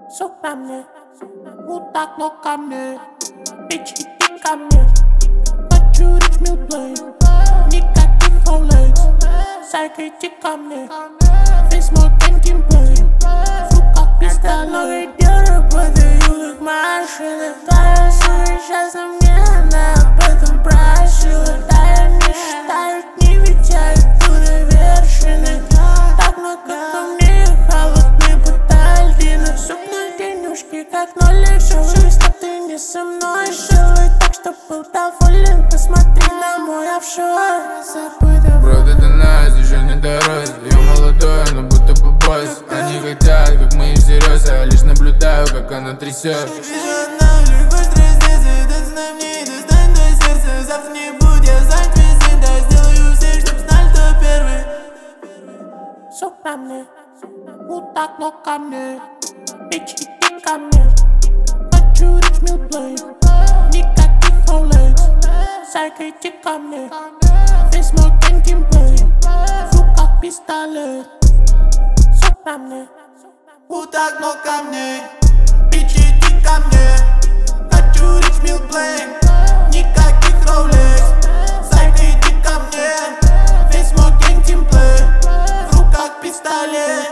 Сука мне, вот так, но ко мне. Bitch, иди ко мне. Хочу рич милплей, никаких Rolex. Сайка, иди ко мне. Весь мой геймплей, в руках пистолет. Много дёрок, продаю как машины. Твоя суть сейчас на мне, она об этом просила. Да, я не считаю дни, ведь я иду до вершины. Так много ко мне холодные батальины. Супные денежки, как ноль лишил. Жизнь, а ты не со мной жил. И так, что был доволен, посмотри на мой офшор. Правда, это нас, еще не дорос. Я молодой, но будто бы босс. Они хотят, как мы всерьез. Я лишь наблюдаю, как она трясет. Вижу одна легко стреснется. Это знай мне, достань до сердца. Завтра не будь, я занят весь день. Да, сделаю все, чтоб знали, кто первый. Сука мне, вот так, но ко мне. Bitch, иди ко мне. Хочу рич милплей, никаких Rolex. Сайка, иди ко мне. Весь мой геймплей, в руках пистолет. Сука мне, Вот так, но ко мне. Bitch, иди ко мне. Хочу рич милплей, никаких Rolex. Сайка, иди ко мне. Весь мой геймплей, в руках пистолет.